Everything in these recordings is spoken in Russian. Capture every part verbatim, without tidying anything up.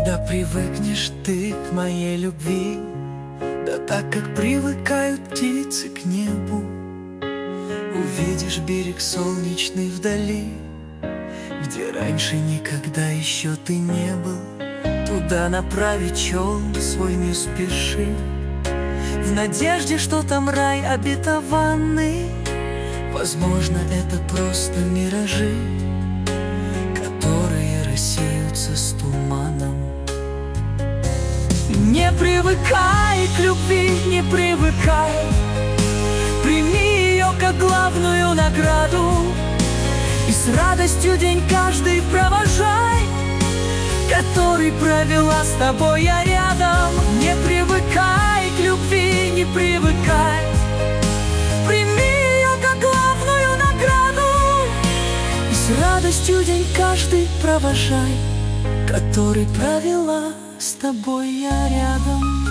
Когда привыкнешь ты к моей любви, да так, как привыкают птицы к небу, увидишь берег солнечный вдали, где раньше никогда еще ты не был. Туда направить челн свой не спеши, в надежде, что там рай обетованный. Возможно, это просто миражи, которые рассеются с туманом. Не привыкай к любви, не привыкай, прими ее как главную награду, и с радостью день каждый провожай, который провела с тобой я рядом. Не привыкай к любви, не привыкай, прими ее как главную награду, и с радостью день каждый провожай, который провела с тобой я рядом.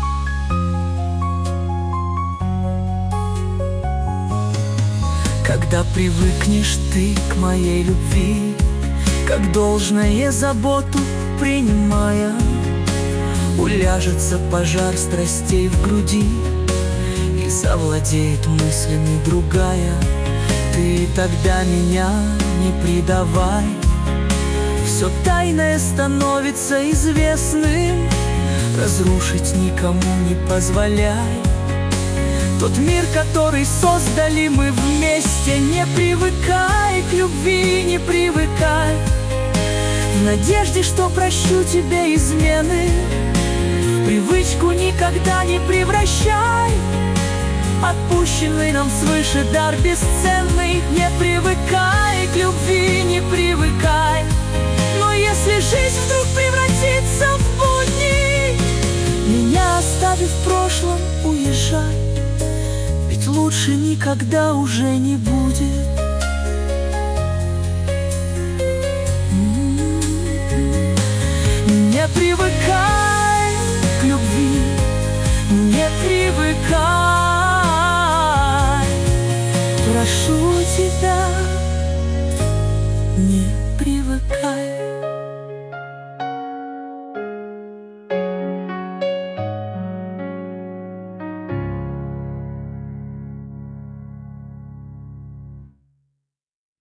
Когда привыкнешь ты к моей любви, как должное заботу принимая, уляжется пожар страстей в груди, и завладеет мыслями другая. Ты тогда меня не предавай, все тайное становится известным, разрушить никому не позволяй тот мир, который создали мы вместе. Не привыкай к любви, не привыкай, в надежде, что прощу тебе измены, в привычку никогда не превращай отпущенный нам свыше дар бесценный. Не привыкай к любви, не привыкай, но если жизнь вдруг превратится в будни, меня оставив в прошлом, уезжай, ведь лучше никогда уже не будет. Не привыкай к любви, не привыкай, прошу тебя, не привыкай.